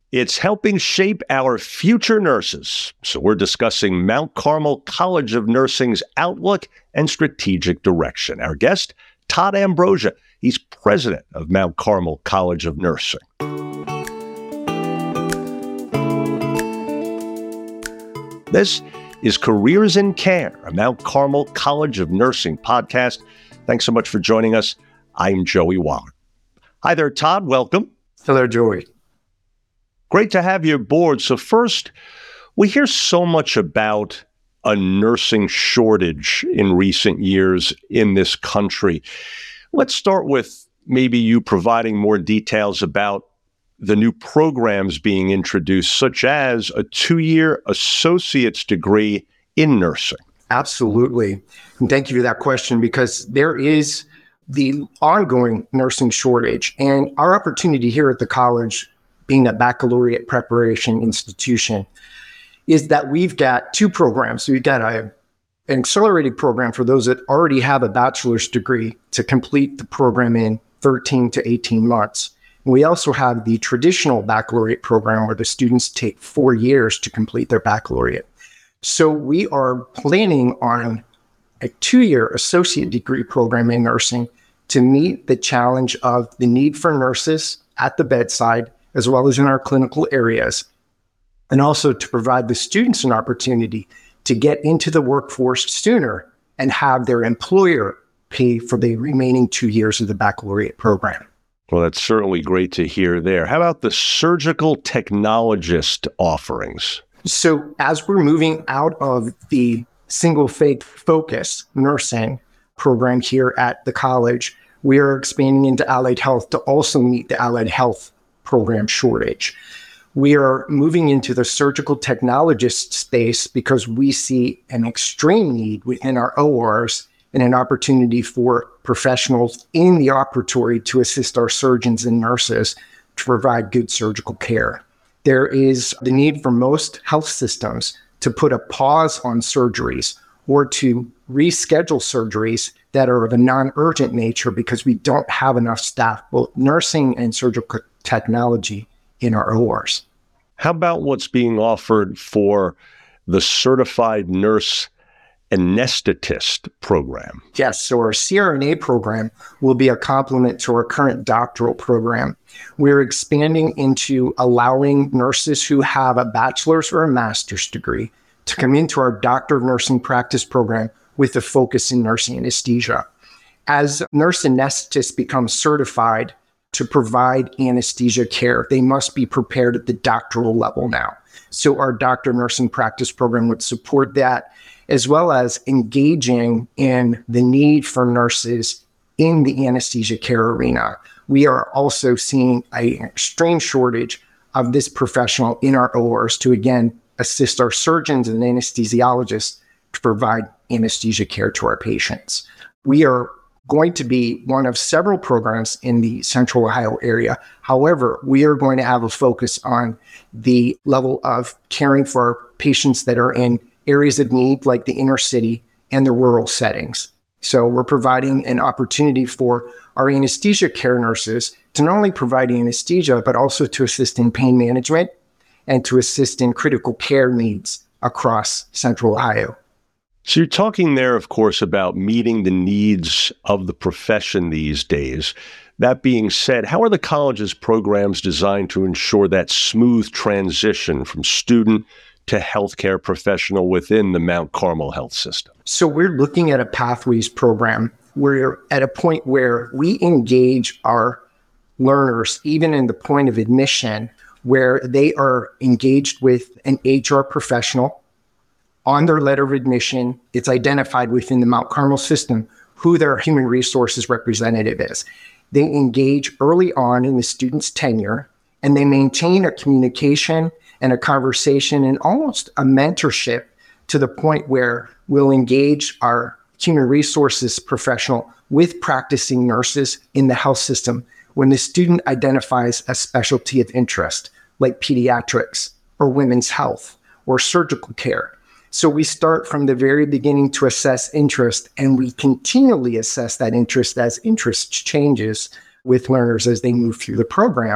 It's helping shape our future nurses. So we're discussing Mount Carmel College of Nursing's outlook and strategic direction. Our guest, Todd Ambrosia. He's president of Mount Carmel College of Nursing. This is Careers in Care, a Mount Carmel College of Nursing podcast. Thanks so much for joining us. I'm Joey Waller. Hi there, Todd. Welcome. Hello, Joey. Great to have you aboard. So first, we hear so much about a nursing shortage in recent years in this country. Let's start with maybe you providing more details about the new programs being introduced, such as a 2-year associate's degree in nursing. Absolutely. And thank you for that question, because there is the ongoing nursing shortage. And our opportunity here at the college, being a baccalaureate preparation institution, is that we've got two programs. We've got an accelerated program for those that already have a bachelor's degree to complete the program in 13 to 18 months. And we also have the traditional baccalaureate program where the students take 4 years to complete their baccalaureate. So we are planning on a 2-year associate degree program in nursing to meet the challenge of the need for nurses at the bedside, as well as in our clinical areas, and also to provide the students an opportunity to get into the workforce sooner and have their employer pay for the remaining 2 years of the baccalaureate program. Well, that's certainly great to hear there. How about the surgical technologist offerings? So as we're moving out of the single faith focus nursing program here at the college, we are expanding into allied health to also meet the allied health program shortage. We are moving into the surgical technologist space because we see an extreme need within our ORs and an opportunity for professionals in the operatory to assist our surgeons and nurses to provide good surgical care. There is the need for most health systems to put a pause on surgeries or to reschedule surgeries that are of a non-urgent nature because we don't have enough staff, both nursing and surgical technology, in our ORs. How about what's being offered for the certified nurse anesthetist program? Yes, so our CRNA program will be a complement to our current doctoral program. We're expanding into allowing nurses who have a bachelor's or a master's degree to come into our Doctor of Nursing Practice program with a focus in nursing anesthesia. As nurse anesthetists become certified to provide anesthesia care, they must be prepared at the doctoral level now. So our Doctor of Nursing Practice program would support that, as well as engaging in the need for nurses in the anesthesia care arena. We are also seeing an extreme shortage of this professional in our ORs to, again, assist our surgeons and anesthesiologists to provide anesthesia care to our patients. We are going to be one of several programs in the Central Ohio area. However, we are going to have a focus on the level of caring for our patients that are in areas of need like the inner city and the rural settings. So we're providing an opportunity for our anesthesia care nurses to not only provide anesthesia, but also to assist in pain management and to assist in critical care needs across Central Ohio. So you're talking there, of course, about meeting the needs of the profession these days. That being said, how are the college's programs designed to ensure that smooth transition from student to healthcare professional within the Mount Carmel health system? So we're looking at a pathways program. We're at a point where we engage our learners, even in the point of admission, where they are engaged with an HR professional. On their letter of admission, it's identified within the Mount Carmel system who their human resources representative is. They engage early on in the student's tenure, and they maintain a communication and a conversation and almost a mentorship to the point where we'll engage our human resources professional with practicing nurses in the health system when the student identifies a specialty of interest, like pediatrics or women's health or surgical care. So we start from the very beginning to assess interest, and we continually assess that interest as interest changes with learners as they move through the program.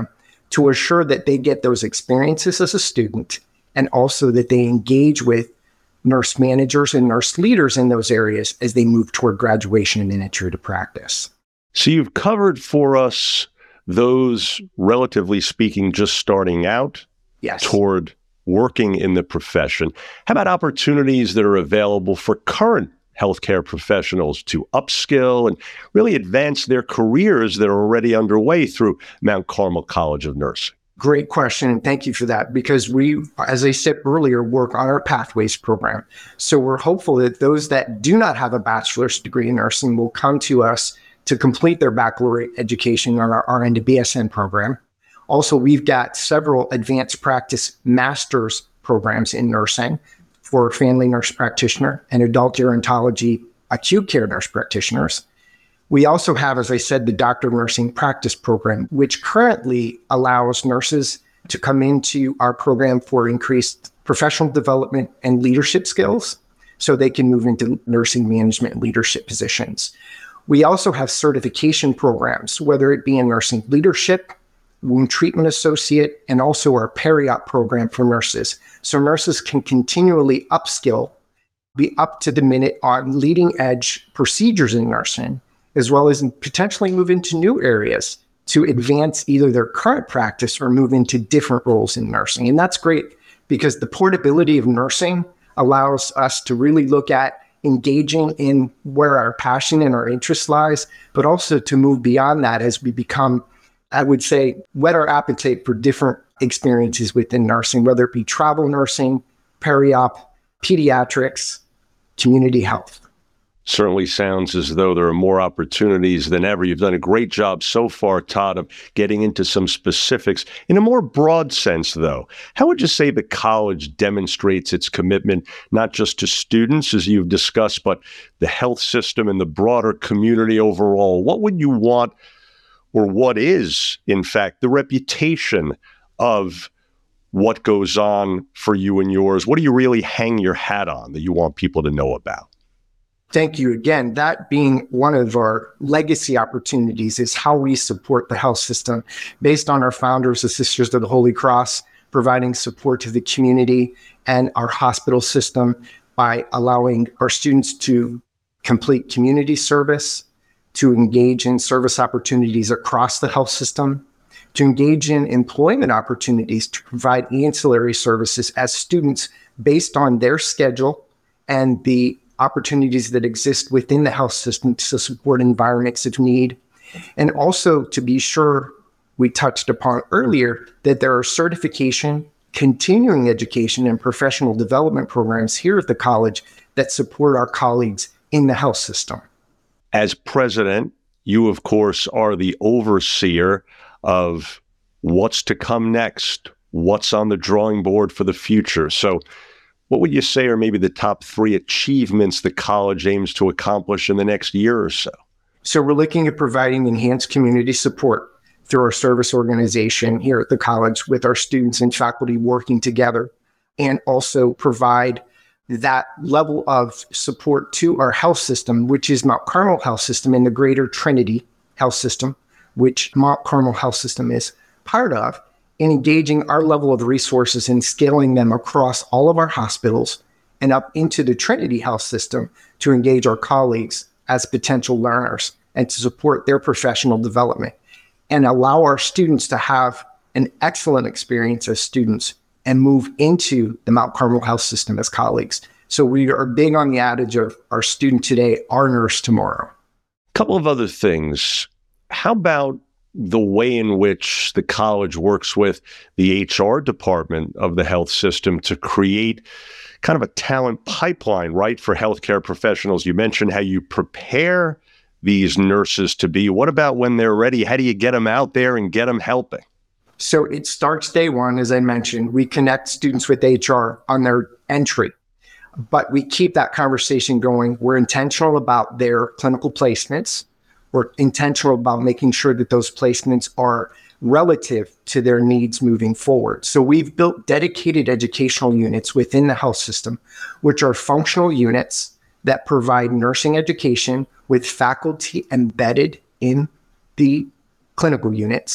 to assure that they get those experiences as a student and also that they engage with nurse managers and nurse leaders in those areas as they move toward graduation and enter to practice. So you've covered for us those, relatively speaking, just starting out Yes. toward working in the profession. How about opportunities that are available for current healthcare professionals to upskill and really advance their careers that are already underway through Mount Carmel College of Nursing? Great question, and thank you for that, because we, as I said earlier, work on our Pathways program. So we're hopeful that those that do not have a bachelor's degree in nursing will come to us to complete their baccalaureate education on our RN to BSN program. Also, we've got several advanced practice master's programs in nursing for family nurse practitioner and adult gerontology acute care nurse practitioners. We also have, as I said, the Doctor of Nursing Practice program, which currently allows nurses to come into our program for increased professional development and leadership skills so they can move into nursing management and leadership positions. We also have certification programs, whether it be in nursing leadership, wound treatment associate, and also our peri-op program for nurses. So nurses can continually upskill, be up to the minute on leading edge procedures in nursing, as well as potentially move into new areas to advance either their current practice or move into different roles in nursing. And that's great because the portability of nursing allows us to really look at engaging in where our passion and our interest lies, but also to move beyond that as we become, I would say, whet our appetite for different experiences within nursing, whether it be travel nursing, peri-op, pediatrics, community health. Certainly sounds as though there are more opportunities than ever. You've done a great job so far, Todd, of getting into some specifics. In a more broad sense, though, how would you say the college demonstrates its commitment, not just to students, as you've discussed, but the health system and the broader community overall? What would you want, or what is, in fact, the reputation of what goes on for you and yours? What do you really hang your hat on that you want people to know about? Thank you again. That being one of our legacy opportunities is how we support the health system based on our founders, the Sisters of the Holy Cross, providing support to the community and our hospital system by allowing our students to complete community service, to engage in service opportunities across the health system, to engage in employment opportunities, to provide ancillary services as students based on their schedule and the opportunities that exist within the health system to support environments of need. And also to be sure, we touched upon earlier, that there are certification, continuing education, and professional development programs here at the college that support our colleagues in the health system. As president, you, of course, are the overseer of what's to come next, what's on the drawing board for the future. So what would you say are maybe the top 3 achievements the college aims to accomplish in the next year or so? So we're looking at providing enhanced community support through our service organization here at the college with our students and faculty working together, and also provide that level of support to our health system, which is Mount Carmel Health System and the Greater Trinity Health System, which Mount Carmel Health System is part of, in engaging our level of resources and scaling them across all of our hospitals and up into the Trinity Health System to engage our colleagues as potential learners and to support their professional development and allow our students to have an excellent experience as students and move into the Mount Carmel Health System as colleagues. So we are big on the adage of our student today, our nurse tomorrow. A couple of other things. How about the way in which the college works with the HR department of the health system to create kind of a talent pipeline, right, for healthcare professionals? You mentioned how you prepare these nurses to be. What about when they're ready? How do you get them out there and get them helping? So it starts day one, as I mentioned. We connect students with HR on their entry, but we keep that conversation going. We're intentional about their clinical placements. We're intentional about making sure that those placements are relative to their needs moving forward. So we've built dedicated educational units within the health system, which are functional units that provide nursing education with faculty embedded in the clinical units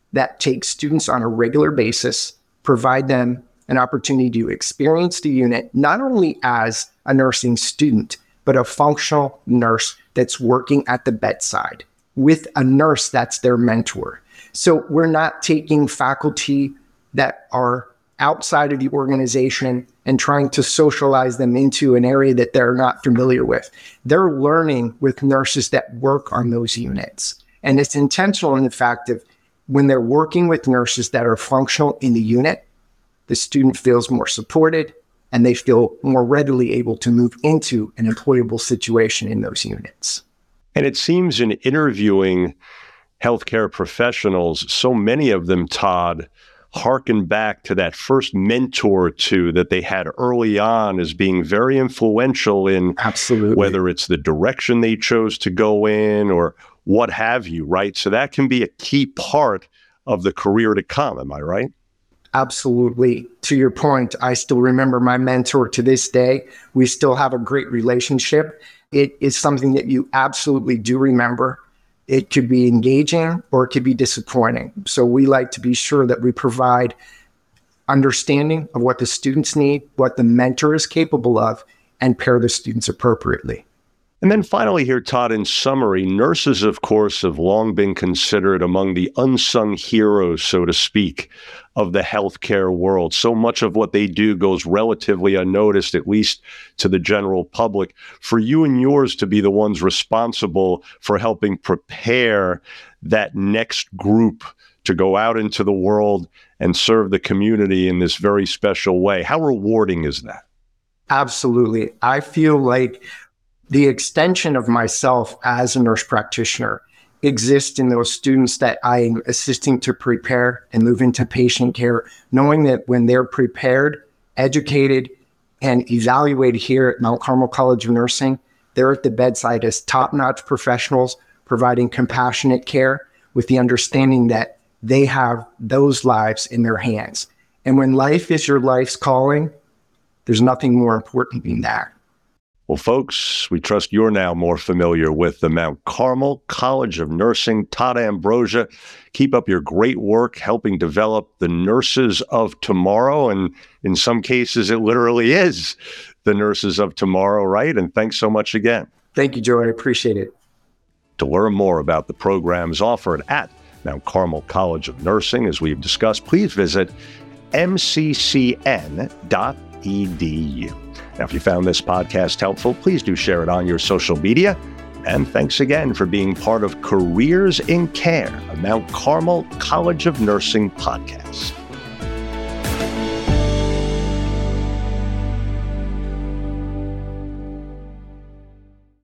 that take students on a regular basis, provide them an opportunity to experience the unit, not only as a nursing student, but a functional nurse that's working at the bedside with a nurse that's their mentor. So we're not taking faculty that are outside of the organization and trying to socialize them into an area that they're not familiar with. They're learning with nurses that work on those units. And it's intentional in the fact of when they're working with nurses that are functional in the unit, the student feels more supported and they feel more readily able to move into an employable situation in those units. And it seems in interviewing healthcare professionals, so many of them, Todd, harken back to that first mentor or two that they had early on as being very influential in Absolutely. Whether it's the direction they chose to go in or what have you, right? So that can be a key part of the career to come. Am I right? Absolutely. To your point, I still remember my mentor to this day. We still have a great relationship. It is something that you absolutely do remember. It could be engaging or it could be disappointing. So we like to be sure that we provide understanding of what the students need, what the mentor is capable of, and pair the students appropriately. And then finally here, Todd, in summary, nurses, of course, have long been considered among the unsung heroes, so to speak, of the healthcare world. So much of what they do goes relatively unnoticed, at least to the general public. For you and yours to be the ones responsible for helping prepare that next group to go out into the world and serve the community in this very special way, how rewarding is that? Absolutely. I feel like the extension of myself as a nurse practitioner exists in those students that I'm assisting to prepare and move into patient care, knowing that when they're prepared, educated, and evaluated here at Mount Carmel College of Nursing, they're at the bedside as top-notch professionals providing compassionate care with the understanding that they have those lives in their hands. And when life is your life's calling, there's nothing more important than that. Well, folks, we trust you're now more familiar with the Mount Carmel College of Nursing. Todd Ambrosia, keep up your great work helping develop the nurses of tomorrow. And in some cases, it literally is the nurses of tomorrow, right? And thanks so much again. Thank you, Joe. I appreciate it. To learn more about the programs offered at Mount Carmel College of Nursing, as we've discussed, please visit mccn.edu. Now, if you found this podcast helpful, please do share it on your social media. And thanks again for being part of Careers in Care, a Mount Carmel College of Nursing podcast.